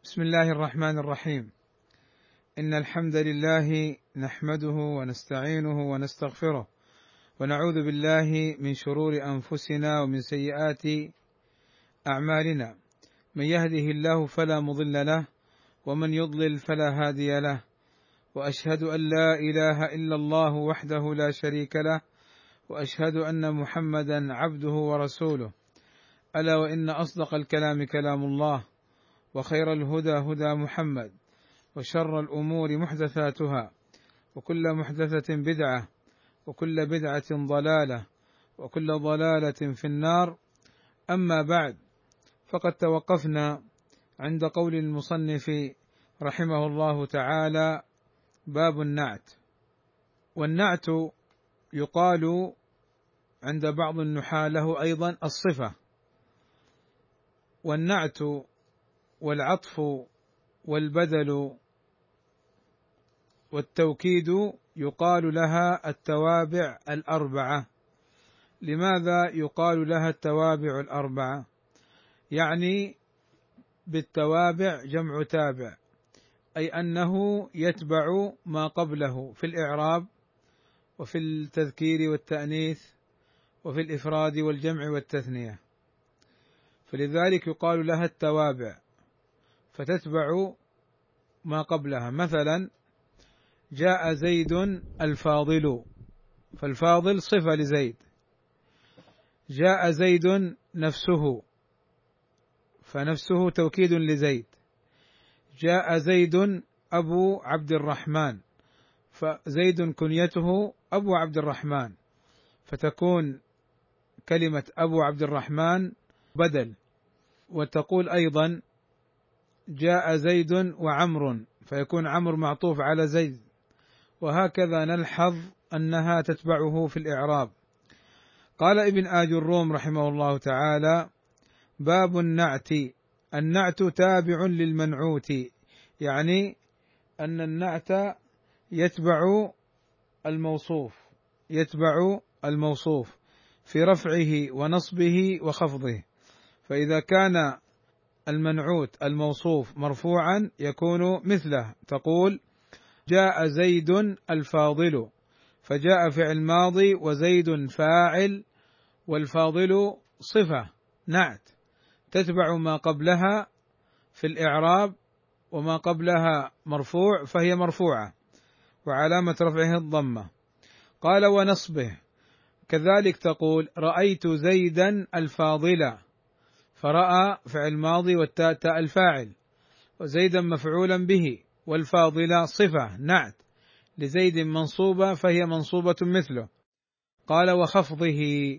بسم الله الرحمن الرحيم. إن الحمد لله نحمده ونستعينه ونستغفره ونعوذ بالله من شرور أنفسنا ومن سيئات أعمالنا، من يهده الله فلا مضل له ومن يضلل فلا هادي له، وأشهد أن لا إله إلا الله وحده لا شريك له، وأشهد أن محمدا عبده ورسوله، ألا وإن أصدق الكلام كلام الله، وخير الهدى هدى محمد، وشر الأمور محدثاتها، وكل محدثة بدعة، وكل بدعة ضلالة، وكل ضلالة في النار. أما بعد، فقد توقفنا عند قول المصنف رحمه الله تعالى: باب النعت. والنعت يقال عند بعض النحاة له أيضا الصفة، والنعت والعطف والبدل والتوكيد يقال لها التوابع الأربعة. لماذا يقال لها التوابع الأربعة؟ يعني بالتوابع جمع تابع، أي أنه يتبع ما قبله في الإعراب وفي التذكير والتأنيث وفي الإفراد والجمع والتثنية، فلذلك يقال لها التوابع، فتتبع ما قبلها. مثلا: جاء زيد الفاضل، فالفاضل صفة لزيد. جاء زيد نفسه، فنفسه توكيد لزيد. جاء زيد أبو عبد الرحمن، فزيد كنيته أبو عبد الرحمن، فتكون كلمة أبو عبد الرحمن بدل. وتقول أيضا: جاء زيد وعمر، فيكون عمرو معطوف على زيد. وهكذا نلحظ أنها تتبعه في الإعراب. قال ابن آج الروم رحمه الله تعالى: باب النعت. النعت تابع للمنعوت، يعني أن النعت يتبع الموصوف في رفعه ونصبه وخفضه. فإذا كان المنعوت الموصوف مرفوعا يكون مثله، تقول: جاء زيد الفاضل، فجاء فعل ماضي وزيد فاعل، والفاضل صفة نعت تتبع ما قبلها في الإعراب، وما قبلها مرفوع فهي مرفوعة وعلامة رفعه الضمة. قال: ونصبه كذلك، تقول: رأيت زيدا الفاضل، فرأى فعل ماضي والتاء تاء الفاعل، وزيدا مفعولا به، والفاضل صفة نعت لزيد منصوبة فهي منصوبة مثله. قال: وخفضه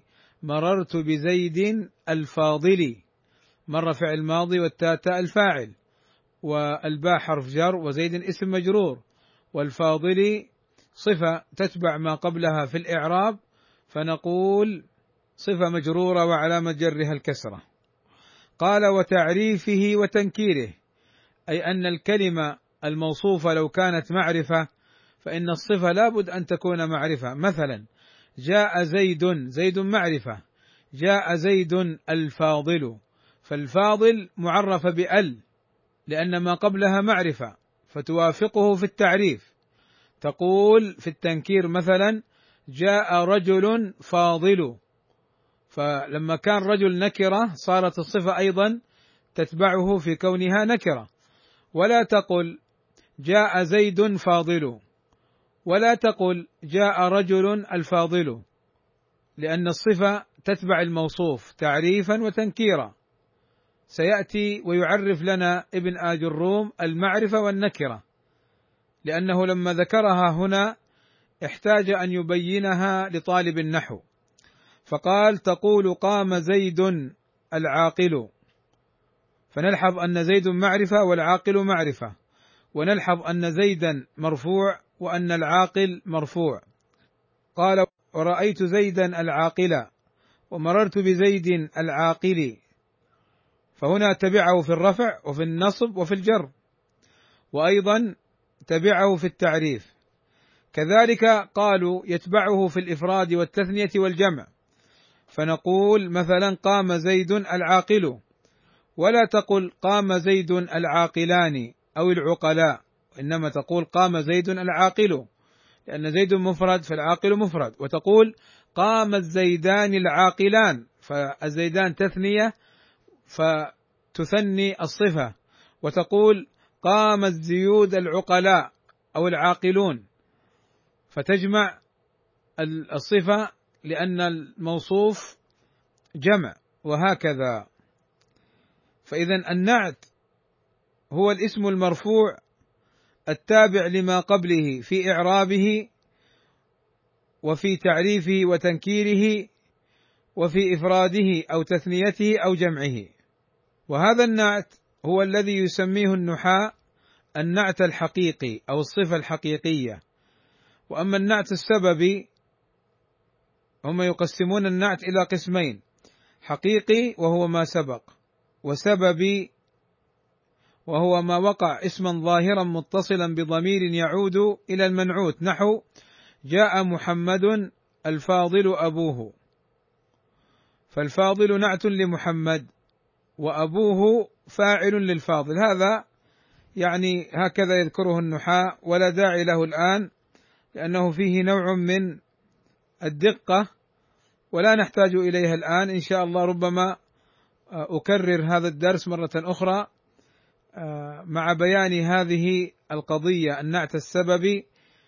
مررت بزيد الفاضل، مر فعل ماضي والتاء تاء الفاعل، والباء حرف جر، وزيد اسم مجرور، والفاضل صفة تتبع ما قبلها في الإعراب، فنقول صفة مجرورة وعلامة جرها الكسرة. قال: وتعريفه وتنكيره، أي أن الكلمة الموصوفة لو كانت معرفة فإن الصفة لابد أن تكون معرفة. مثلا: جاء زيد معرفة، جاء زيد الفاضل، فالفاضل معرفة بأل لأن ما قبلها معرفة فتوافقه في التعريف. تقول في التنكير مثلا: جاء رجل فاضل، فلما كان رجل نكرة صارت الصفة أيضا تتبعه في كونها نكرة. ولا تقل جاء زيد فاضل، ولا تقل جاء رجل الفاضل، لأن الصفة تتبع الموصوف تعريفا وتنكيرا. سيأتي ويعرف لنا ابن آج الروم المعرفة والنكرة، لأنه لما ذكرها هنا احتاج أن يبينها لطالب النحو، فقال: تقول قام زيد العاقل، فنلحظ أن زيد معرفة والعاقل معرفة، ونلحظ أن زيدا مرفوع وأن العاقل مرفوع. قال: ورأيت زيدا العاقل، ومررت بزيد العاقل، فهنا تبعه في الرفع وفي النصب وفي الجر، وأيضا تبعه في التعريف. كذلك قالوا يتبعه في الإفراد والتثنية والجمع، فنقول مثلا: قام زيد العاقل، ولا تقل قام زيد العاقلان أو العقلاء، إنما تقول قام زيد العاقل، لأن زيد مفرد فالعاقل مفرد، وتقول قام الزيدان العاقلان، فالزيدان تثنية فتثني الصفة، وتقول قام الزيود العقلاء أو العاقلون فتجمع الصفة لأن الموصوف جمع، وهكذا. فإذا النعت هو الاسم المرفوع التابع لما قبله في إعرابه وفي تعريفه وتنكيره وفي إفراده أو تثنيته أو جمعه، وهذا النعت هو الذي يسميه النحاة النعت الحقيقي أو الصفة الحقيقية. وأما النعت السببي هم يقسمون النعت إلى قسمين: حقيقي وهو ما سبق، وسببي وهو ما وقع اسما ظاهرا متصلا بضمير يعود إلى المنعوت، نحو جاء محمد الفاضل أبوه، فالفاضل نعت لمحمد وأبوه فاعل للفاضل. هذا يعني هكذا يذكره النحاة، ولا داعي له الآن لأنه فيه نوع من الدقة ولا نحتاج إليها الآن، إن شاء الله ربما أكرر هذا الدرس مرة أخرى مع بيان هذه القضية النعت السببي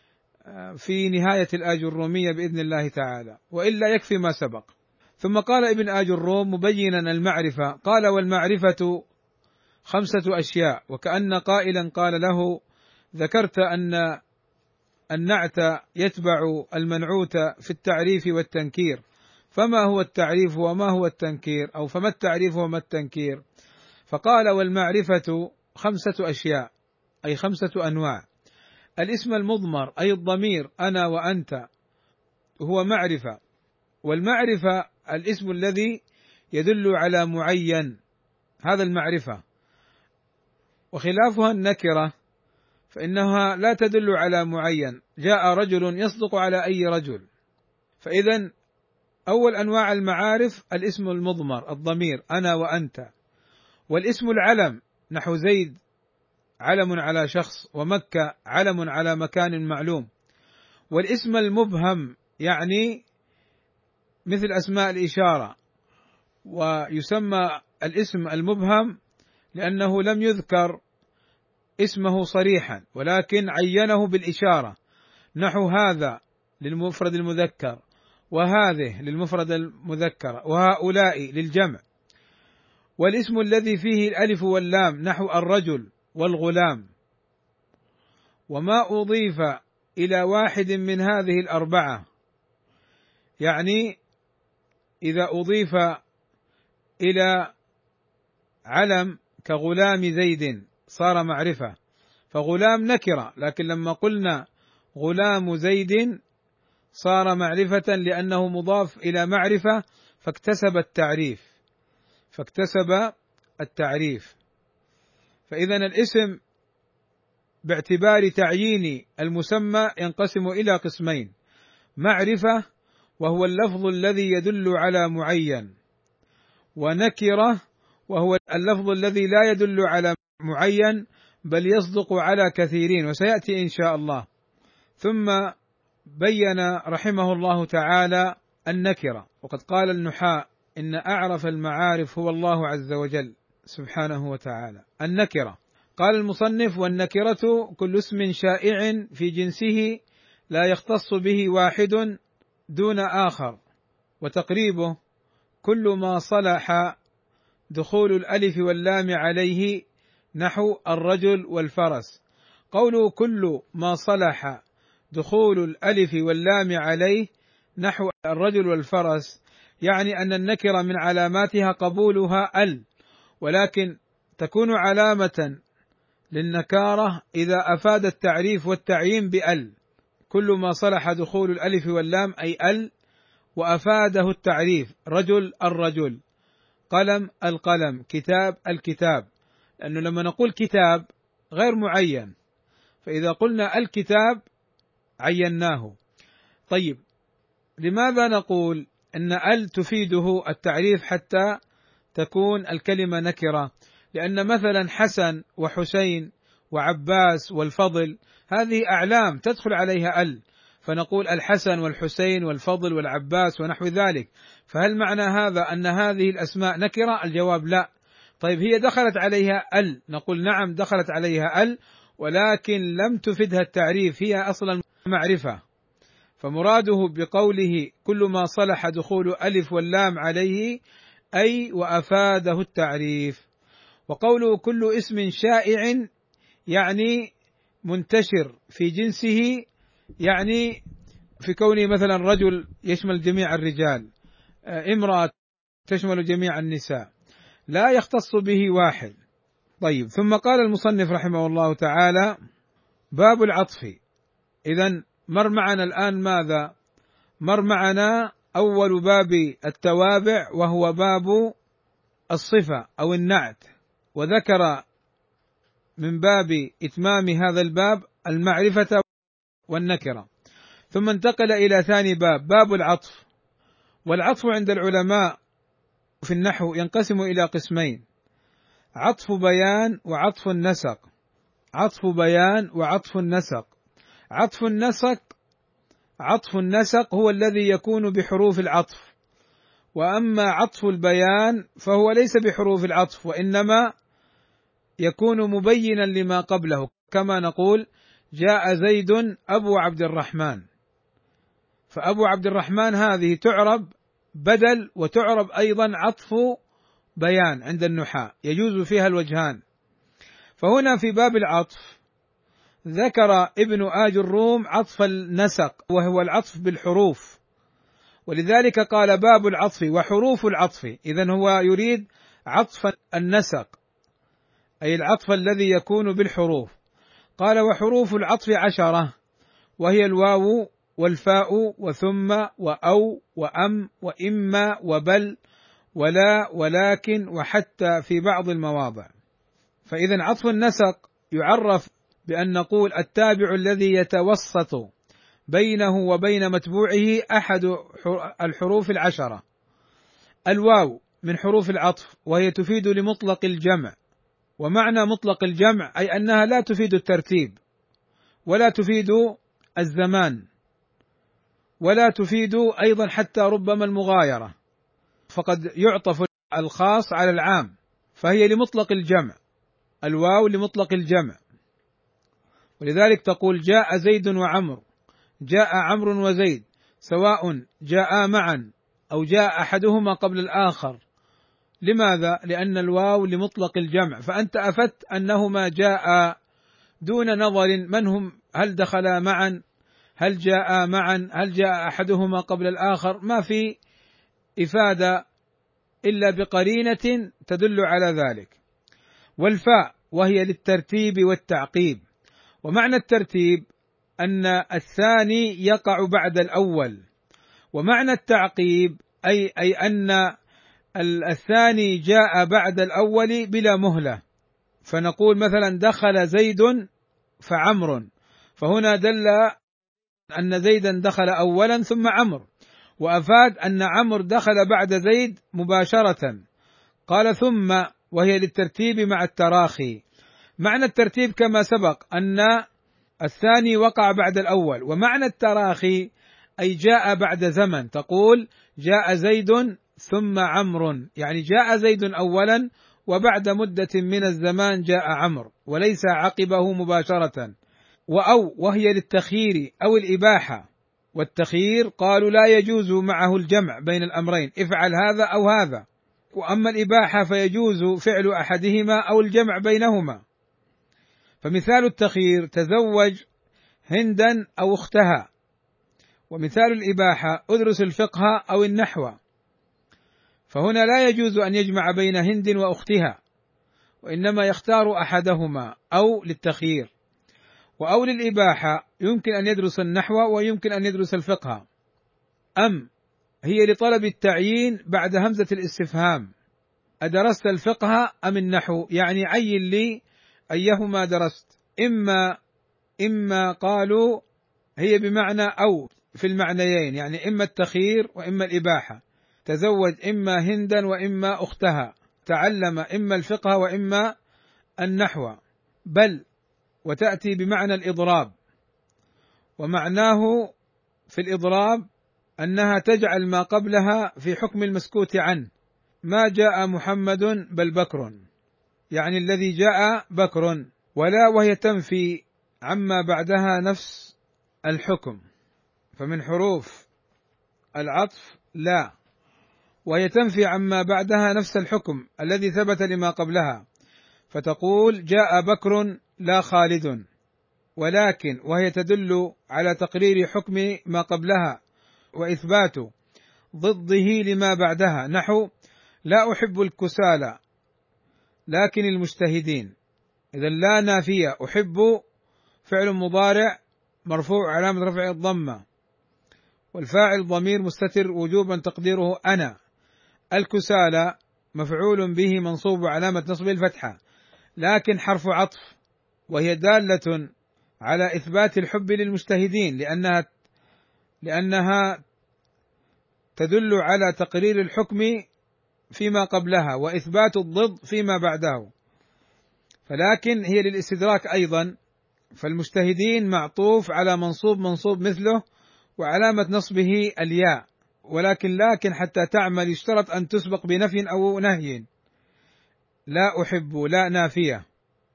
في نهاية الآجرومية بإذن الله تعالى، وإلا يكفي ما سبق. ثم قال ابن آجروم مبينا المعرفة، قال والمعرفة 5 أشياء، وكأن قائلا قال له ذكرت أن النعت يتبع المنعوت في التعريف والتنكير، فما هو التعريف وما هو التنكير، أو فما التعريف وما التنكير؟ فقال والمعرفة 5 أشياء، أي 5 أنواع. الاسم المضمر أي الضمير أنا وأنت هو معرفة، والمعرفة الاسم الذي يدل على معين، هذا المعرفة، وخلافها النكرة فإنها لا تدل على معين، جاء رجل يصدق على أي رجل. فإذا أول أنواع المعارف الاسم المضمر الضمير أنا وأنت، والاسم العلم نحو زيد علم على شخص، ومكة علم على مكان معلوم. والاسم المبهم يعني مثل أسماء الإشارة، ويسمى الاسم المبهم لأنه لم يذكر اسمه صريحا ولكن عينه بالإشارة، نحو هذا للمفرد المذكر، وهذه للمفرد المذكر، وهؤلاء للجمع. والاسم الذي فيه الألف واللام نحو الرجل والغلام، وما أضيف إلى واحد من هذه الأربعة، يعني إذا أضيف إلى علم كغلام زيد صار معرفة، فغلام نكرة، لكن لما قلنا غلام زيد صار معرفة لأنه مضاف إلى معرفة فاكتسب التعريف. فإذا الاسم باعتبار تعيين المسمى ينقسم إلى قسمين: معرفة وهو اللفظ الذي يدل على معين، ونكرة وهو اللفظ الذي لا يدل على معين بل يصدق على كثيرين، وسيأتي إن شاء الله. ثم بين رحمه الله تعالى النكرة، وقد قال النحاة إن أعرف المعارف هو الله عز وجل سبحانه وتعالى. النكرة قال المصنف والنكرة كل اسم شائع في جنسه لا يختص به واحد دون آخر، وتقريبه كل ما صلح دخول الألف واللام عليه نحو الرجل والفرس. قوله كل ما صلح دخول الألف واللام عليه نحو الرجل والفرس يعني أن النكرة من علاماتها قبولها ال، ولكن تكون علامة للنكارة إذا أفاد التعريف والتعيين بأل. كل ما صلح دخول الألف واللام أي ال، وأفاده التعريف رجل الرجل، قلم القلم، كتاب الكتاب، لأنه لما نقول كتاب غير معين، فإذا قلنا الكتاب عيناه. طيب لماذا نقول أن ال تفيده التعريف حتى تكون الكلمة نكرة، لأن مثلا حسن وحسين وعباس والفضل هذه أعلام تدخل عليها فنقول الحسن والحسين والفضل والعباس ونحو ذلك. فهل معنى هذا أن هذه الأسماء نكرة؟ الجواب لا. طيب هي دخلت عليها نقول نعم دخلت عليها ولكن لم تفدها التعريف، هي أصلا معرفة. فمراده بقوله كل ما صلح دخول ألف واللام عليه أي وأفاده التعريف. وقوله كل اسم شائع يعني منتشر في جنسه، يعني في كونه مثلا رجل يشمل جميع الرجال، امرأة تشمل جميع النساء، لا يختص به واحد. طيب ثم قال المصنف رحمه الله تعالى باب العطف. إذن مر معنا الآن ماذا؟ مر معنا أول باب التوابع وهو باب الصفة أو النعت، وذكر من باب إتمام هذا الباب المعرفة والنكرة، ثم انتقل إلى ثاني باب العطف. والعطف عند العلماء في النحو ينقسم إلى قسمين: عطف بيان وعطف النسق. عطف بيان وعطف النسق. عطف النسق هو الذي يكون بحروف العطف، وأما عطف البيان فهو ليس بحروف العطف، وإنما يكون مبينا لما قبله، كما نقول جاء زيد أبو عبد الرحمن، فأبو عبد الرحمن هذه تعرب بدل وتعرب أيضا عطف بيان عند النحاة، يجوز فيها الوجهان. فهنا في باب العطف ذكر ابن آج الروم عطف النسق وهو العطف بالحروف، ولذلك قال باب العطف وحروف العطف. إذن هو يريد عطف النسق أي العطف الذي يكون بالحروف. قال وحروف العطف 10، وهي الواو والفاء وثم وأو وأم وإما وبل ولا ولكن وحتى في بعض المواضع. فإذا عطف النسق يعرف بأن نقول التابع الذي يتوسط بينه وبين متبوعه أحد الحروف 10. الواو من حروف العطف، وهي تفيد لمطلق الجمع، ومعنى مطلق الجمع أي أنها لا تفيد الترتيب ولا تفيد الزمان ولا تفيد أيضا حتى ربما المغايرة، فقد يعطف الخاص على العام، فهي لمطلق الجمع. الواو لمطلق الجمع، ولذلك تقول جاء زيد وعمر، جاء عمرو وزيد، سواء جاء معا أو جاء أحدهما قبل الآخر. لماذا؟ لأن الواو لمطلق الجمع، فأنت أفدت أنهما جاء دون نظر من هم، هل دخلا معا، هل جاء معا، هل جاء أحدهما قبل الآخر، ما في إفادة إلا بقرينة تدل على ذلك. والفاء وهي للترتيب والتعقيب، ومعنى الترتيب أن الثاني يقع بعد الأول، ومعنى التعقيب أي أن الثاني جاء بعد الأول بلا مهلة. فنقول مثلا دخل زيد فعمر، فهنا دل أن زيدا دخل أولا ثم عمرو، وأفاد أن عمرو دخل بعد زيد مباشرة. قال ثم وهي للترتيب مع التراخي. معنى الترتيب كما سبق أن الثاني وقع بعد الأول، ومعنى التراخي أي جاء بعد زمن، تقول جاء زيد ثم عمرو، يعني جاء زيد أولا وبعد مدة من الزمان جاء عمرو وليس عقبه مباشرة. وهي للتخيير أو الإباحة، والتخيير قالوا لا يجوز معه الجمع بين الأمرين، افعل هذا أو هذا، وأما الإباحة فيجوز فعل أحدهما أو الجمع بينهما. فمثال التخيير تزوج هندا أو أختها، ومثال الإباحة أدرس الفقه أو النحو، فهنا لا يجوز أن يجمع بين هند وأختها، وإنما يختار أحدهما أو للتخيير. وأو للإباحة يمكن أن يدرس النحو ويمكن أن يدرس الفقه. أم هي لطلب التعيين بعد همزة الاستفهام، أدرست الفقه أم النحو، يعني عين لي أيهما درست. إما قالوا هي بمعنى أو في المعنيين، يعني إما التخيير وإما الإباحة، تزوج إما هندا وإما أختها، تعلم إما الفقه وإما النحو، بل وتأتي بمعنى الإضراب، ومعناه في الإضراب أنها تجعل ما قبلها في حكم المسكوت عنه، ما جاء محمد بل بكر، يعني الذي جاء بكر، ولا وهي تنفي عما بعدها نفس الحكم، فمن حروف العطف لا، وهي تنفي عما بعدها نفس الحكم الذي ثبت لما قبلها، فتقول جاء بكر لا خالد، ولكن وهي تدل على تقرير حكم ما قبلها وإثبات ضده لما بعدها، نحو لا أحب الكسالى لكن المجتهدين. إذا لا نافية، أحب فعل مضارع مرفوع علامة رفعه الضمة، والفاعل ضمير مستتر وجوبا تقديره أنا، الكسالى مفعول به منصوب علامة نصبه الفتحة، لكن حرف عطف، وهي دالة على إثبات الحب للمجتهدين، لأنها تدل على تقرير الحكم فيما قبلها وإثبات الضد فيما بعده، فلكن هي للاستدراك أيضا، فالمجتهدين معطوف على منصوب مثله وعلامة نصبه الياء، لكن حتى تعمل يشترط أن تسبق بنفي أو نهي، لا أحب لا نافية،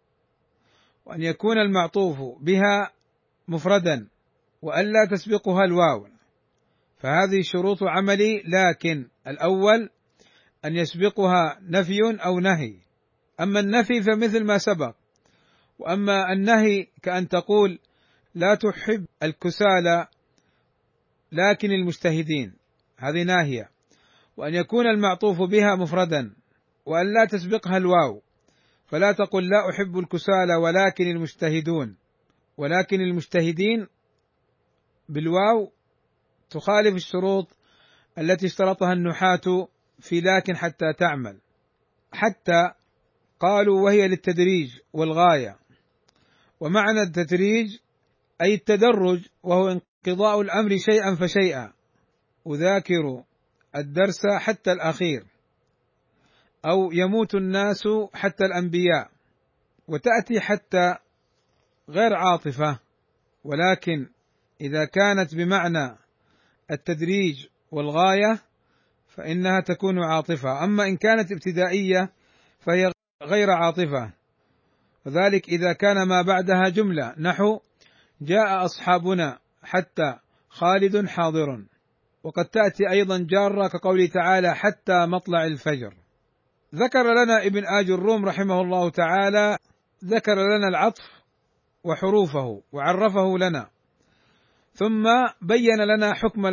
وأن يكون المعطوف بها مفردا، وألا تسبقها الواو، فهذه شروط عمل لكن الأول أن يسبقها نفي أو نهي، أما النفي فمثل ما سبق، وأما النهي كأن تقول لا تحب الكسالى لكن المجتهدين، هذه ناهية، وأن يكون المعطوف بها مفردا، وأن لا تسبقها الواو، فلا تقل لا أحب الكسالى ولكن المجتهدون، ولكن المجتهدين بالواو تخالف الشروط التي اشترطها النحاة في لكن حتى تعمل، حتى قالوا وهي للتدريج والغاية، ومعنى التدريج أي التدرج، وهو انقضاء الأمر شيئا فشيئا، أذاكر الدرس حتى الأخير، أو يموت الناس حتى الأنبياء. وتأتي حتى غير عاطفة، ولكن إذا كانت بمعنى التدريج والغاية فإنها تكون عاطفة، أما إن كانت ابتدائية فهي غير عاطفة، وذلك إذا كان ما بعدها جملة، نحو جاء أصحابنا حتى خالد حاضر. وقد تأتي أيضا جارة كقوله تعالى حتى مطلع الفجر. ذكر لنا ابن آج الروم رحمه الله تعالى، ذكر لنا العطف وحروفه وعرفه لنا، ثم بين لنا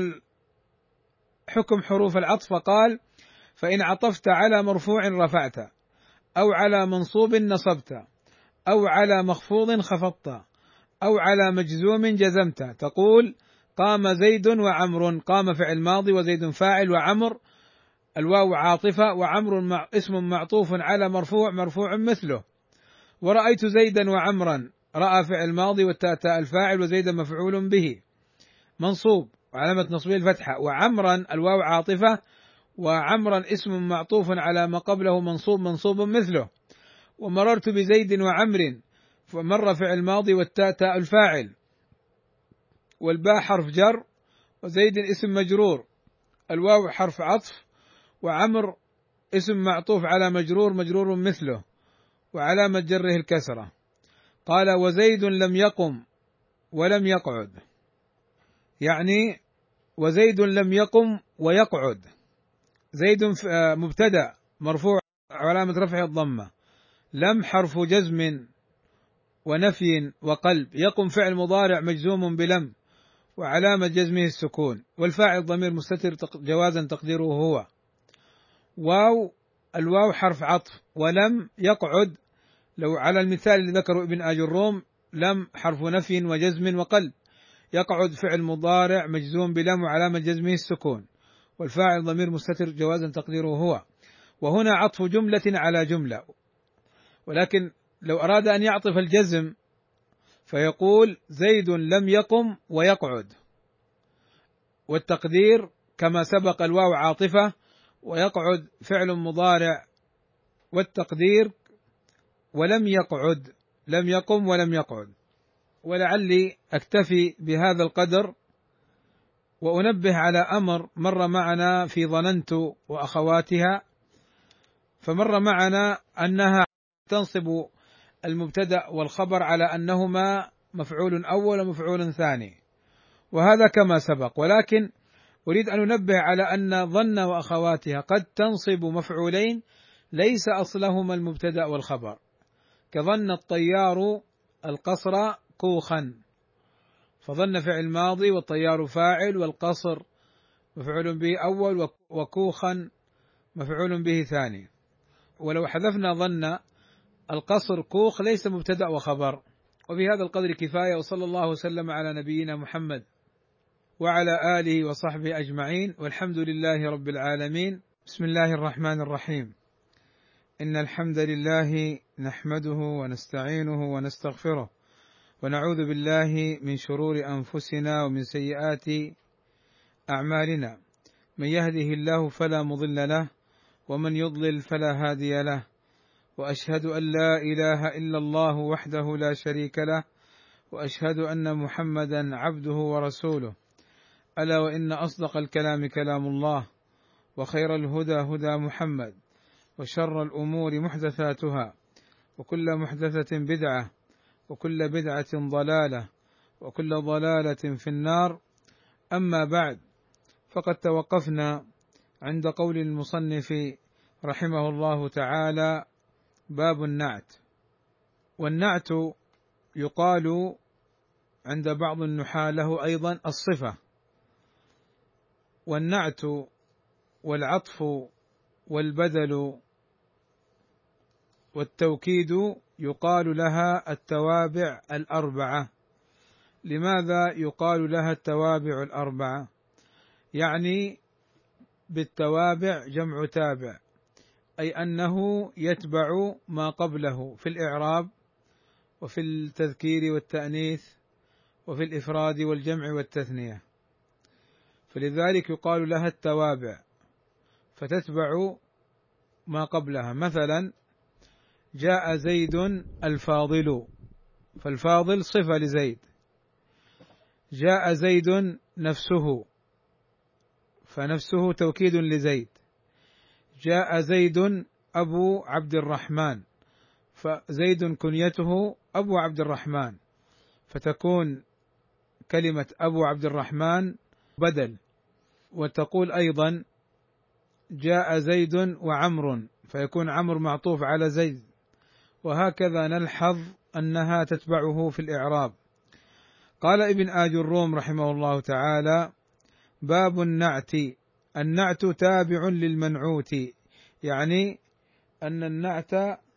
حكم حروف العطف، فقال فإن عطفت على مرفوع رفعت، أو على منصوب نصبت، أو على مخفوض خفضت، أو على مجزوم جزمت، تقول قام زيد وعمر، قام فعل ماضي وزيد فاعل وعمر الواو عاطفة، وعمر اسم معطوف على مرفوع مثله، ورأيت زيدا وعمرا، رأى فعل ماضي والتاء الفاعل وزيدا مفعول به منصوب وعلامة نصبه الفتحة، وعمرا الواو عاطفة، وعمرا اسم معطوف على ما قبله منصوب مثله، ومررت بزيد وعمر، فمر فعل ماضي والتاء الفاعل، والباء حرف جر، وزيد اسم مجرور، الواو حرف عطف، وعمر اسم معطوف على مجرور مثله، وعلامة جره الكسرة. قال وزيد لم يقم ولم يقعد، يعني وزيد لم يقم ويقعد، زيد مبتدأ مرفوع علامة رفعه الضمة، لم حرف جزم ونفي وقلب، يقم فعل مضارع مجزوم بلم وعلامة جزمه السكون، والفاعل ضمير مستتر جوازا تقديره هو، الواو حرف عطف، ولم يقعد لو على المثال اللي ذكره ابن آج الروم، لم حرف نفي وجزم وقلب، يقعد فعل مضارع مجزوم بلم وعلامة جزمه السكون، والفاعل ضمير مستتر جوازا تقديره هو، وهنا عطف جملة على جملة، ولكن لو أراد أن يعطف الجزم فيقول زيد لم يقم ويقعد، والتقدير كما سبق الواو عاطفة، ويقعد فعل مضارع والتقدير ولم يقعد، لم يقم ولم يقعد. ولعلي أكتفي بهذا القدر وأنبه على أمر مر معنا في ظننت وأخواتها. فمر معنا أنها تنصب المبتدأ والخبر على أنهما مفعول أول ومفعول ثاني، وهذا كما سبق، ولكن أريد أن أنبه على أن ظن وأخواتها قد تنصب مفعولين ليس أصلهما المبتدأ والخبر، كظن الطيار القصر كوخا، فظن فعل ماضي والطيار فاعل والقصر مفعول به أول وكوخا مفعول به ثاني. ولو حذفنا ظن القصر كوخ ليس مبتدأ وخبر. وبهذا القدر كفاية، وصلى الله وسلم على نبينا محمد وعلى آله وصحبه أجمعين، والحمد لله رب العالمين. بسم الله الرحمن الرحيم. إن الحمد لله نحمده ونستعينه ونستغفره، ونعوذ بالله من شرور أنفسنا ومن سيئات أعمالنا، من يهده الله فلا مضل له، ومن يضلل فلا هادي له، وأشهد أن لا إله إلا الله وحده لا شريك له، وأشهد أن محمدا عبده ورسوله. ألا وإن أصدق الكلام كلام الله، وخير الهدى هدى محمد، وشر الأمور محدثاتها، وكل محدثة بدعة، وكل بدعة ضلالة، وكل ضلالة في النار. أما بعد، فقد توقفنا عند قول المصنف رحمه الله تعالى: باب النعت. والنعت يقال عند بعض النحاة له أيضا الصفة. والنعت والعطف والبدل والتوكيد يقال لها التوابع الأربعة. لماذا يقال لها التوابع الأربعة؟ يعني بالتوابع جمع تابع، أي أنه يتبع ما قبله في الإعراب وفي التذكير والتأنيث وفي الإفراد والجمع والتثنية، فلذلك يقال لها التوابع، فتتبع ما قبلها. مثلا: جاء زيد الفاضل، فالفاضل صفة لزيد. جاء زيد نفسه، فنفسه توكيد لزيد. جاء زيد أبو عبد الرحمن، فزيد كنيته أبو عبد الرحمن، فتكون كلمة أبو عبد الرحمن بدل. وتقول أيضا: جاء زيد وعمر، فيكون عمرو معطوف على زيد. وهكذا نلحظ أنها تتبعه في الإعراب. قال ابن آج الروم رحمه الله تعالى: باب النعت. النعت تابع للمنعوت، يعني أن النعت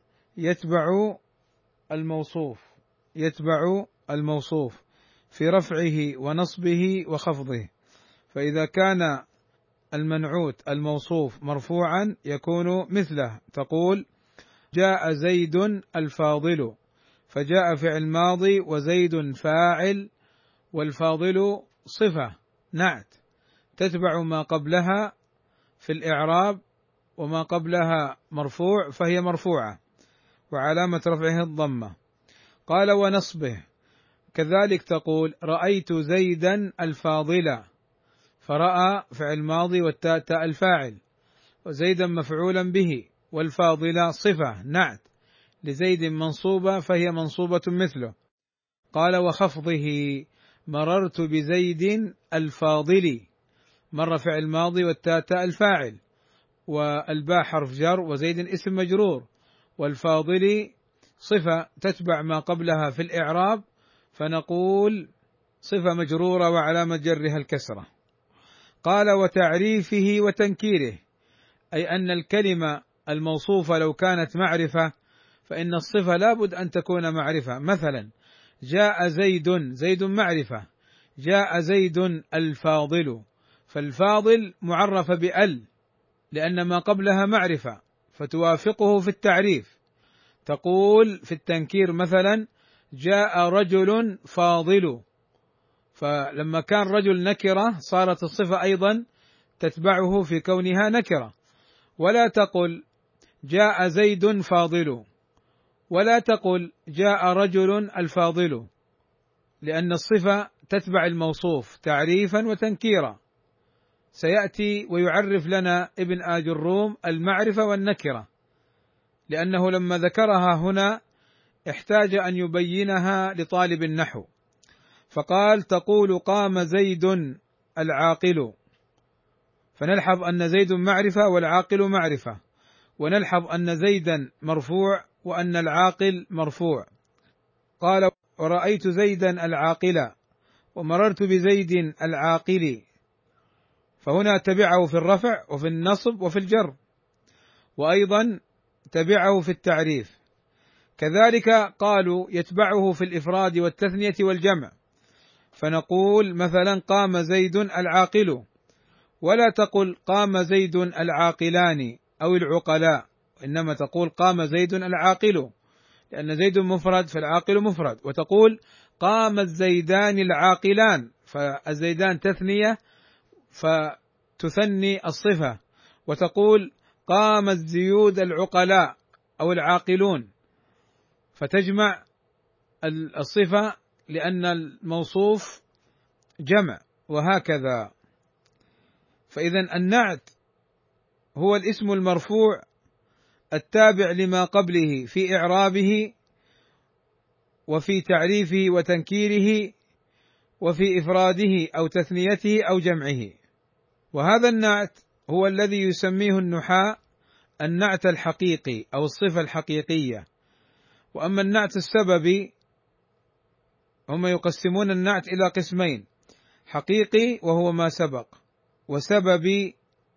يتبع الموصوف، يتبع الموصوف في رفعه ونصبه وخفضه. فإذا كان المنعوت الموصوف مرفوعا يكون مثله، تقول: جاء زيد الفاضل، فجاء فعل ماضي وزيد فاعل، والفاضل صفة نعت تتبع ما قبلها في الإعراب، وما قبلها مرفوع فهي مرفوعة وعلامة رفعه الضمة. قال: ونصبه كذلك، تقول: رأيت زيدا الفاضل، فرأى فعل ماضي والتاء تاء الفاعل، وزيدا مفعولا به، والفاضل صفة نعت لزيد منصوبة فهي منصوبة مثله. قال: وخفضه مررت بزيد الفاضل، مر فعل ماضي والتاء تاء الفاعل، والباء حرف جر، وزيد اسم مجرور، والفاضل صفة تتبع ما قبلها في الإعراب، فنقول صفة مجرورة وعلامة جرها الكسرة. قال: وتعريفه وتنكيره، أي أن الكلمة الموصوفة لو كانت معرفة فإن الصفة لابد أن تكون معرفة. مثلا: جاء زيد، زيد معرفة. جاء زيد الفاضل، فالفاضل معرفة بأل لأن ما قبلها معرفة فتوافقه في التعريف. تقول في التنكير مثلا: جاء رجل فاضل، فلما كان رجل نكرة صارت الصفة أيضا تتبعه في كونها نكرة. ولا تقل: جاء زيد فاضل، ولا تقل جاء رجل الفاضل، لأن الصفة تتبع الموصوف تعريفا وتنكيرا. سيأتي ويعرف لنا ابن آج الروم المعرفة والنكرة، لأنه لما ذكرها هنا احتاج أن يبينها لطالب النحو، فقال تقول قام زيد العاقل، فنلحظ أن زيد معرفة والعاقل معرفة، ونلحظ أن زيدا مرفوع وأن العاقل مرفوع. قال ورأيت زيدا العاقل ومررت بزيد العاقل، فهنا تبعه في الرفع وفي النصب وفي الجر، وأيضا تبعه في التعريف. كذلك قالوا يتبعه في الإفراد والتثنية والجمع، فنقول مثلا قام زيد العاقل، ولا تقل قام زيد العاقلان أو العقلاء، إنما تقول قام زيد العاقل، لأن زيد مفرد فالعاقل مفرد، وتقول قام الزيدان العاقلان، فالزيدان تثنية فتثني الصفة، وتقول قام الزيود العقلاء أو العاقلون، فتجمع الصفة لأن الموصوف جمع، وهكذا. فإذا النعت هو الاسم المرفوع التابع لما قبله في إعرابه وفي تعريفه وتنكيره وفي إفراده أو تثنيته أو جمعه، وهذا النعت هو الذي يسميه النحاة النعت الحقيقي أو الصفة الحقيقية. وأما النعت السببي هم يقسمون النعت إلى قسمين: حقيقي وهو ما سبق، وسببي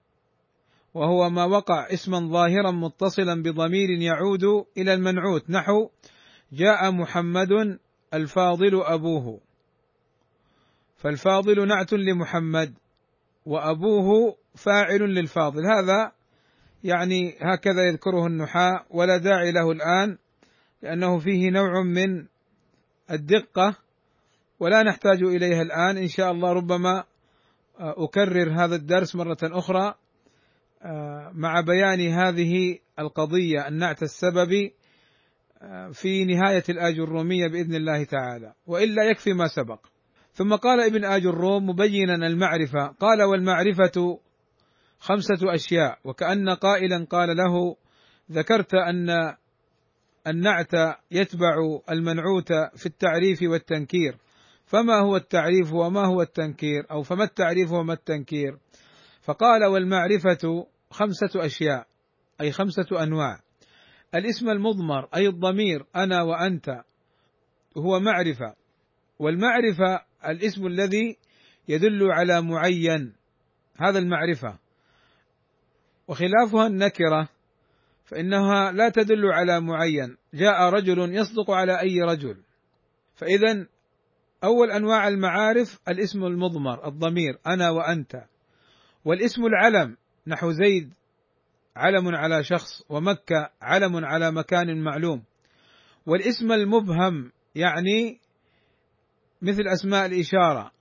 وهو ما وقع اسما ظاهرا متصلا بضمير يعود إلى المنعوت، نحو جاء محمد الفاضل أبوه، فالفاضل نعت لمحمد وأبوه فاعل للفاضل. هذا يعني هكذا يذكره النحاة، ولا داعي له الآن لأنه فيه نوع من الدقة ولا نحتاج إليها الآن. إن شاء الله ربما أكرر هذا الدرس مرة أخرى مع بيان هذه القضية النعت السببي في نهاية الآج الرومية بإذن الله تعالى، وإلا يكفي ما سبق. ثم قال ابن آج الروم مبينا المعرفة، قال والمعرفة 5 أشياء، وكأن قائلا قال له ذكرت أن النعت يتبع المنعوت في التعريف والتنكير، فما هو التعريف وما هو التنكير، أو فما التعريف وما التنكير؟ فقال والمعرفة 5 أشياء، أي 5 أنواع. الاسم المضمر أي الضمير أنا وأنت هو معرفة، والمعرفة الاسم الذي يدل على معين، هذا المعرفة. وخلافها النكرة فإنها لا تدل على معين، جاء رجل يصدق على أي رجل. فإذا أول أنواع المعارف الاسم المضمر الضمير أنا وأنت، والاسم العلم نحو زيد علم على شخص، ومكة علم على مكان معلوم. والاسم المبهم يعني مثل أسماء الإشارة،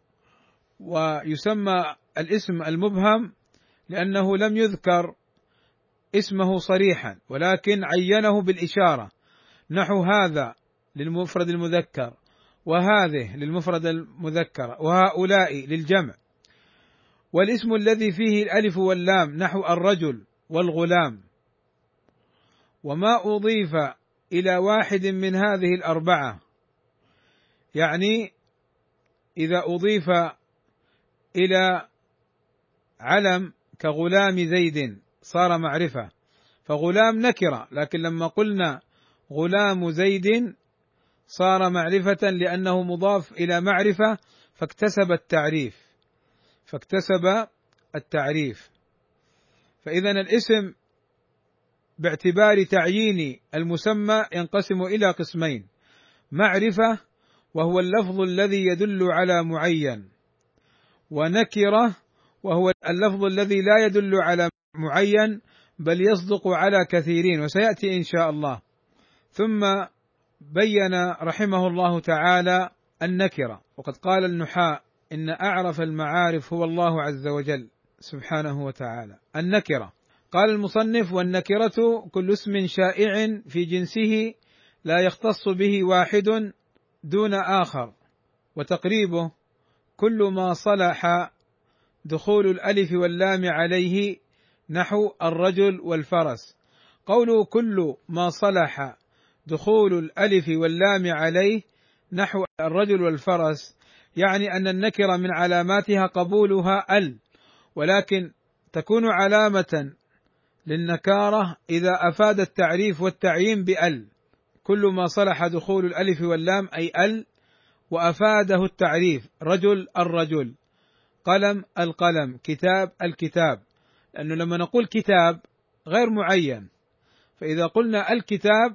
ويسمى الاسم المبهم لأنه لم يذكر اسمه صريحا ولكن عينه بالإشارة، نحو هذا للمفرد المذكر، وهذه للمفرد المذكر، وهؤلاء للجمع. والاسم الذي فيه الألف واللام نحو الرجل والغلام. وما أضيف إلى واحد من هذه الأربعة، يعني إذا أضيف إلى علم كغلام زيد صار معرفة، فغلام نكرة، لكن لما قلنا غلام زيد صار معرفة لأنه مضاف إلى معرفة فاكتسب التعريف. فإذا الاسم باعتبار تعيين المسمى ينقسم إلى قسمين: معرفة وهو اللفظ الذي يدل على معين، ونكرة وهو اللفظ الذي لا يدل على معين بل يصدق على كثيرين، وسيأتي إن شاء الله. ثم بين رحمه الله تعالى النكرة، وقد قال النحاة إن أعرف المعارف هو الله عز وجل سبحانه وتعالى. النكرة قال المصنف: والنكرة كل اسم شائع في جنسه لا يختص به واحد دون آخر، وتقريبه كل ما صلح دخول الألف واللام عليه نحو الرجل والفرس. قوله كل ما صلح دخول الألف واللام عليه نحو الرجل والفرس يعني أن النكرة من علاماتها قبولها ال، ولكن تكون علامة للنكارة إذا أفاد التعريف والتعيين بال. كل ما صلح دخول الألف واللام أي ال، وأفاده التعريف: رجل الرجل، قلم القلم، كتاب الكتاب، لأنه لما نقول كتاب غير معين، فإذا قلنا الكتاب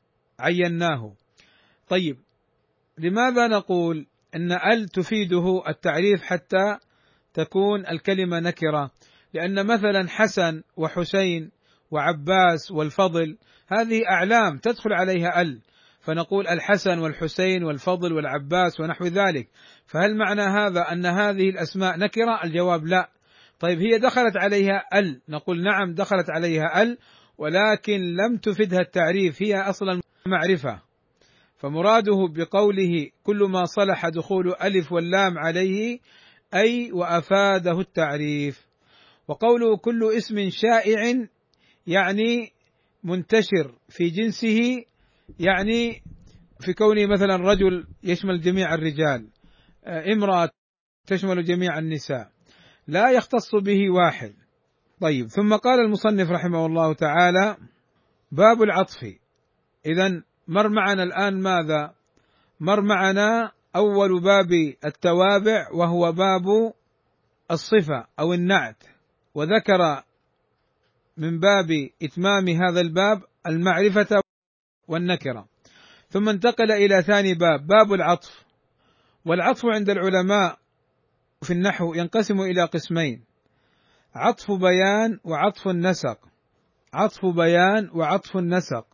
عيناه. طيب، لماذا نقول أن ال تفيده التعريف حتى تكون الكلمة نكرة؟ لأن مثلا حسن وحسين وعباس والفضل هذه أعلام تدخل عليها ال، فنقول الحسن والحسين والفضل والعباس ونحو ذلك. فهل معنى هذا أن هذه الأسماء نكرة؟ الجواب لا. طيب، هي دخلت عليها ال، نقول نعم دخلت عليها ال، ولكن لم تفدها التعريف، هي أصلا معرفة. فمراده بقوله كل ما صلح دخول ألف واللام عليه أي وأفاده التعريف. وقوله كل اسم شائع يعني منتشر في جنسه، يعني في كونه مثلا رجل يشمل جميع الرجال، امرأة تشمل جميع النساء، لا يختص به واحد. طيب، ثم قال المصنف رحمه الله تعالى: باب العطف. إذن مر معنا الآن ماذا؟ مر معنا أول باب التوابع، وهو باب الصفة أو النعت، وذكر من باب إتمام هذا الباب المعرفة والنكرة. ثم انتقل إلى ثاني باب، باب العطف. والعطف عند العلماء في النحو ينقسم إلى قسمين: عطف بيان وعطف النسق. عطف بيان وعطف النسق.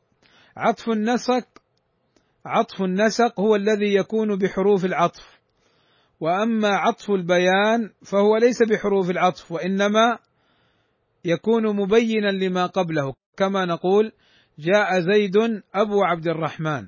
عطف النسق هو الذي يكون بحروف العطف، وأما عطف البيان فهو ليس بحروف العطف، وإنما يكون مبينا لما قبله، كما نقول جاء زيد أبو عبد الرحمن،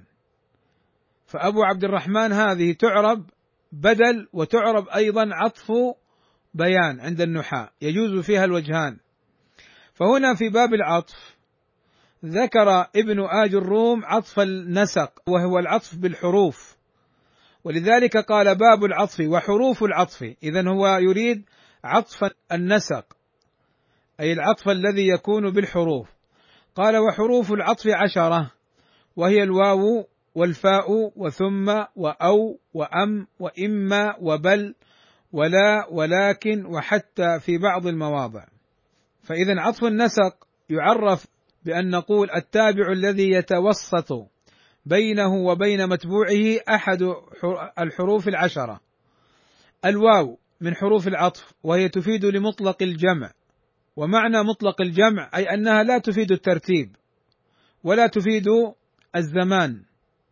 فأبو عبد الرحمن هذه تعرب بدل وتعرب أيضا عطف بيان عند النحاة، يجوز فيها الوجهان. فهنا في باب العطف ذكر ابن آج الروم عطف النسق، وهو العطف بالحروف، ولذلك قال باب العطف وحروف العطف. إذن هو يريد عطف النسق، أي العطف الذي يكون بالحروف. قال وحروف العطف 10، وهي الواو والفاء وثم وأو وأم وإما وبل ولا ولكن وحتى في بعض المواضع. فإذا عطف النسق يعرف بأن نقول التابع الذي يتوسط بينه وبين متبوعه أحد الحروف 10. الواو من حروف العطف، وهي تفيد لمطلق الجمع، ومعنى مطلق الجمع أي أنها لا تفيد الترتيب، ولا تفيد الزمان،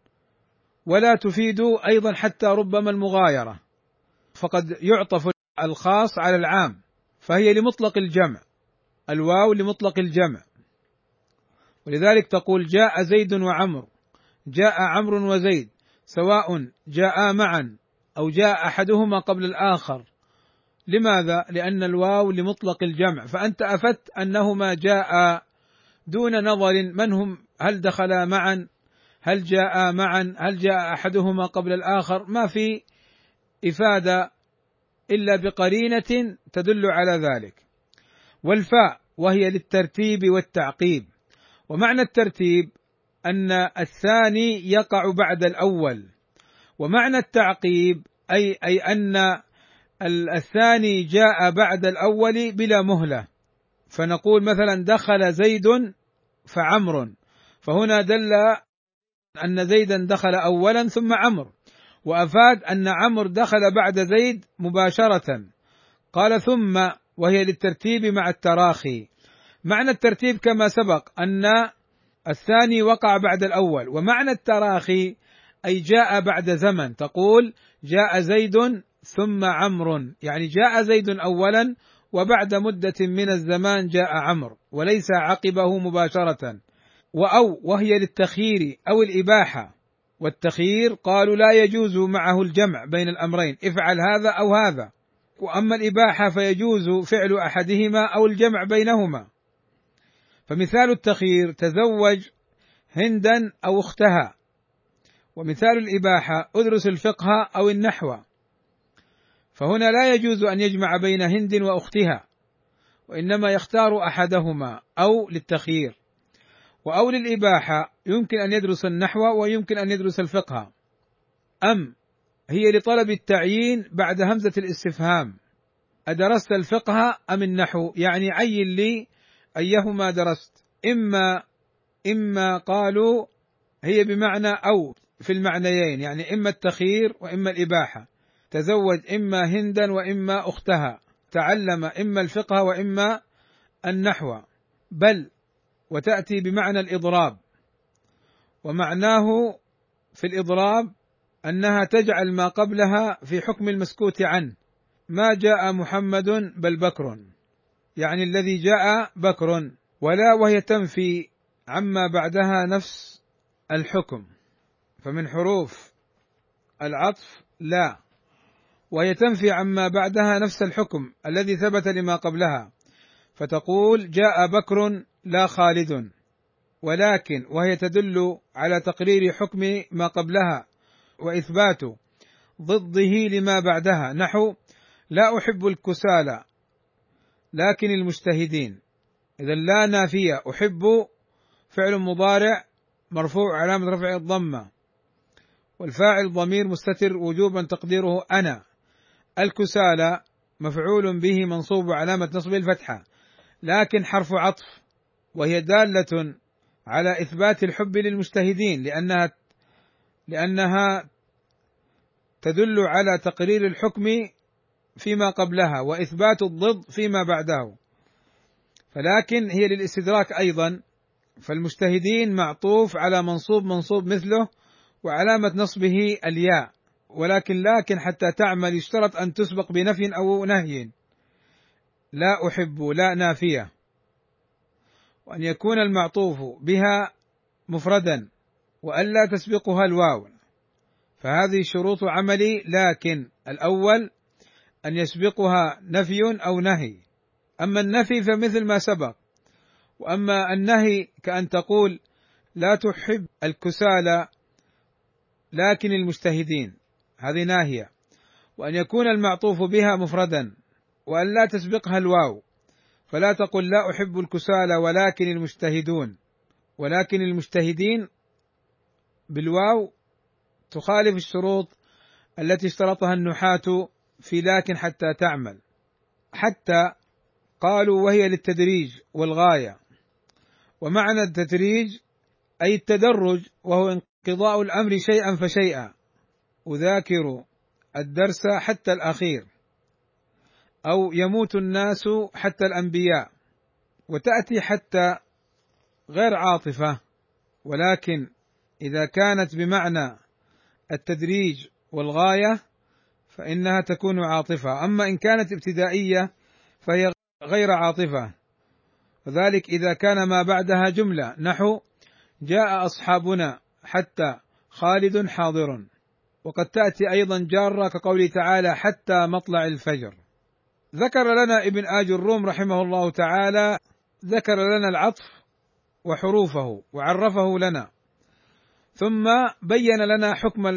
ولا تفيد أيضا حتى ربما المغايرة، فقد يعطف الخاص على العام، فهي لمطلق الجمع. الواو لمطلق الجمع، ولذلك تقول جاء زيد وعمر، جاء عمرو وزيد، سواء جاء معا أو جاء أحدهما قبل الآخر. لماذا؟ لأن الواو لمطلق الجمع، فأنت أفدت أنهما جاء دون نظر من هم، هل دخلا معا، هل جاء معا، هل جاء أحدهما قبل الآخر، ما في إفادة إلا بقرينة تدل على ذلك. والفاء وهي للترتيب والتعقيب، ومعنى الترتيب أن الثاني يقع بعد الأول، ومعنى التعقيب أي أن الثاني جاء بعد الأول بلا مهلة، فنقول مثلا دخل زيد فعمر، فهنا دل أن زيدا دخل أولا ثم عمرو، وأفاد أن عمرو دخل بعد زيد مباشرة. قال ثم، وهي للترتيب مع التراخي. معنى الترتيب كما سبق أن الثاني وقع بعد الأول، ومعنى التراخي أي جاء بعد زمن، تقول جاء زيد ثم عمرو، يعني جاء زيد أولا وبعد مدة من الزمان جاء عمرو وليس عقبه مباشرة، وهي للتخيير أو الإباحة، والتخيير قالوا لا يجوز معه الجمع بين الأمرين، افعل هذا أو هذا، وأما الإباحة فيجوز فعل أحدهما أو الجمع بينهما. فمثال التخيير تزوج هندا أو أختها، ومثال الإباحة ادرس الفقه أو النحو، فهنا لا يجوز أن يجمع بين هند وأختها، وإنما يختار أحدهما، أو للتخيير. وأو للإباحة يمكن أن يدرس النحو ويمكن أن يدرس الفقه. أم هي لطلب التعيين بعد همزة الاستفهام، أدرست الفقه أم النحو؟ يعني عين لي أيهما درست. إما قالوا هي بمعنى أو في المعنيين، يعني إما التخيير وإما الإباحة، تزوج إما هندا وإما أختها، تعلم إما الفقه وإما النحو. بل وتأتي بمعنى الإضراب، ومعناه في الإضراب أنها تجعل ما قبلها في حكم المسكوت عنه، ما جاء محمد بل بكر، يعني الذي جاء بكر، ولا وهي تنفي عما بعدها نفس الحكم، فمن حروف العطف لا، وهي تنفي عما بعدها نفس الحكم الذي ثبت لما قبلها، فتقول جاء بكر لا خالد، ولكن وهي تدل على تقرير حكم ما قبلها وإثبات ضده لما بعدها، نحو لا أحب الكسالى لكن المجتهدين. إذا لا نافية، أحب فعل مضارع مرفوع علامة رفعه الضمة، والفاعل ضمير مستتر وجوبا تقديره أنا، الكسالى مفعول به منصوب علامة نصبه الفتحة، لكن حرف عطف، وهي دالة على إثبات الحب للمجتهدين، لأنها تدل على تقرير الحكم فيما قبلها وإثبات الضد فيما بعده، فلكن هي للاستدراك أيضا، فالمجتهدين معطوف على منصوب مثله وعلامة نصبه الياء، لكن حتى تعمل يشترط أن تسبق بنفي أو نهي، لا أحب لا نافية، وأن يكون المعطوف بها مفردا، وألا تسبقها الواو، فهذه شروط عملي، لكن الأول أن يسبقها نفي أو نهي. أما النفي فمثل ما سبق، وأما النهي كأن تقول لا تحب الكسالى لكن المجتهدين، هذه ناهية، وأن يكون المعطوف بها مفردا، وأن لا تسبقها الواو، فلا تقل لا أحب الكسالى ولكن المجتهدون، ولكن المجتهدين بالواو تخالف الشروط التي اشترطها النحاة في لكن حتى تعمل. حتى قالوا وهي للتدريج والغاية، ومعنى التدريج أي التدرج، وهو انقضاء الأمر شيئا فشيئا، أذاكر الدرس حتى الأخير، أو يموت الناس حتى الأنبياء. وتأتي حتى غير عاطفة، ولكن إذا كانت بمعنى التدريج والغاية فإنها تكون عاطفة، أما إن كانت ابتدائية فهي غير عاطفة، وذلك إذا كان ما بعدها جملة، نحو جاء أصحابنا حتى خالد حاضر. وقد تأتي أيضا جارة كقوله تعالى حتى مطلع الفجر. ذكر لنا ابن آج الروم رحمه الله تعالى، ذكر لنا العطف وحروفه وعرفه لنا، ثم بين لنا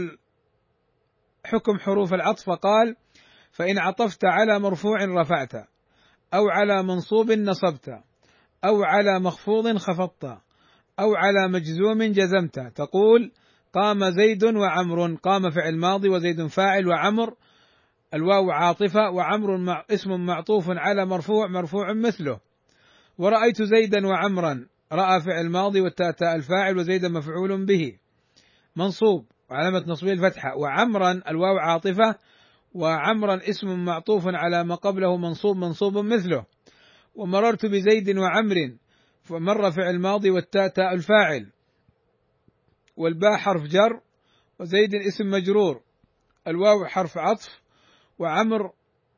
حكم حروف العطف، فقال فإن عطفت على مرفوع رفعت، أو على منصوب نصبت، أو على مخفوض خفضت، أو على مجزوم جزمت، تقول قام زيد وعمر، قام فعل ماضي وزيد فاعل وعمر الواو عاطفة، وعمر اسم معطوف على مرفوع مثله، ورأيت زيدا وعمرا، رأى فعل ماضي والتاء الفاعل وزيدا مفعول به منصوب وعلامة نصبه الفتحة، وعمرا الواو عاطفة، وعمرا اسم معطوف على ما قبله منصوب مثله، ومررت بزيد وعمر، فمر فعل ماضي والتاء الفاعل، والباء حرف جر، وزيد اسم مجرور، الواو حرف عطف، وعمر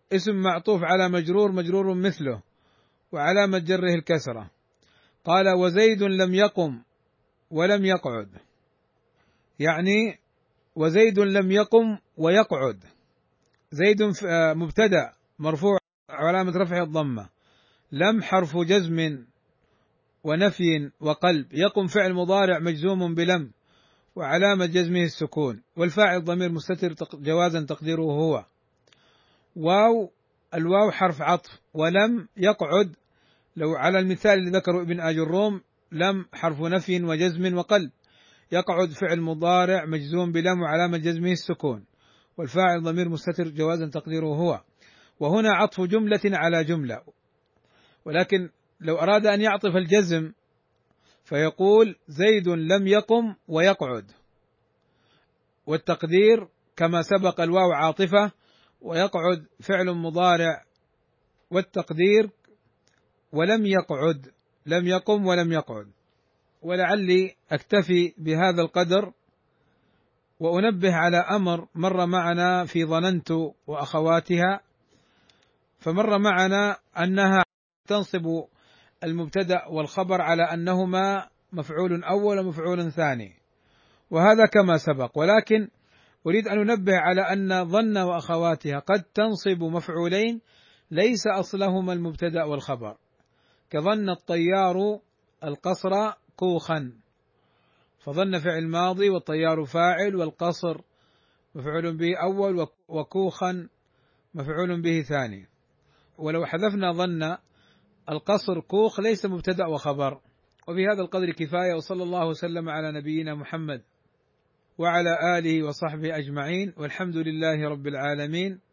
اسم معطوف على مجرور، مجرور مثله، وعلامة جره الكسرة. قال وزيد لم يقم ولم يقعد، يعني وزيد لم يقم ويقعد. زيد مبتدأ مرفوع علامة رفعه الضمة، لم حرف جزم ونفي وقلب، يقم فعل مضارع مجزوم بلم وعلامة جزمه السكون، والفاعل ضمير مستتر جوازا تقديره هو. واو، الواو حرف عطف، ولم يقعد لو على المثال اللي ذكره ابن آج الروم، لم حرف نفي وجزم وقلب، يقعد فعل مضارع مجزوم بلم وعلامة جزمه السكون، والفاعل ضمير مستتر جوازا تقديره هو. وهنا عطف جملة على جملة، ولكن لو أراد أن يعطف الجزم فيقول زيد لم يقم ويقعد، والتقدير كما سبق الواو عاطفة ويقعد فعل مضارع، والتقدير ولم يقعد، لم يقم ولم يقعد. ولعلي أكتفي بهذا القدر وأنبه على أمر مر معنا في ظننت وأخواتها. فمر معنا أنها تنصب المبتدأ والخبر على أنهما مفعول أول ومفعول ثاني، وهذا كما سبق، ولكن أريد أن أنبه على أن ظن وأخواتها قد تنصب مفعولين ليس أصلهما المبتدأ والخبر، كظن الطيار القصر كوخا، فظن فعل ماضي والطيار فاعل والقصر مفعول به أول وكوخا مفعول به ثاني. ولو حذفنا ظن القصر كوخ ليس مبتدأ وخبر. وبهذا القدر كفاية، وصلى الله وسلم على نبينا محمد وعلى آله وصحبه أجمعين، والحمد لله رب العالمين.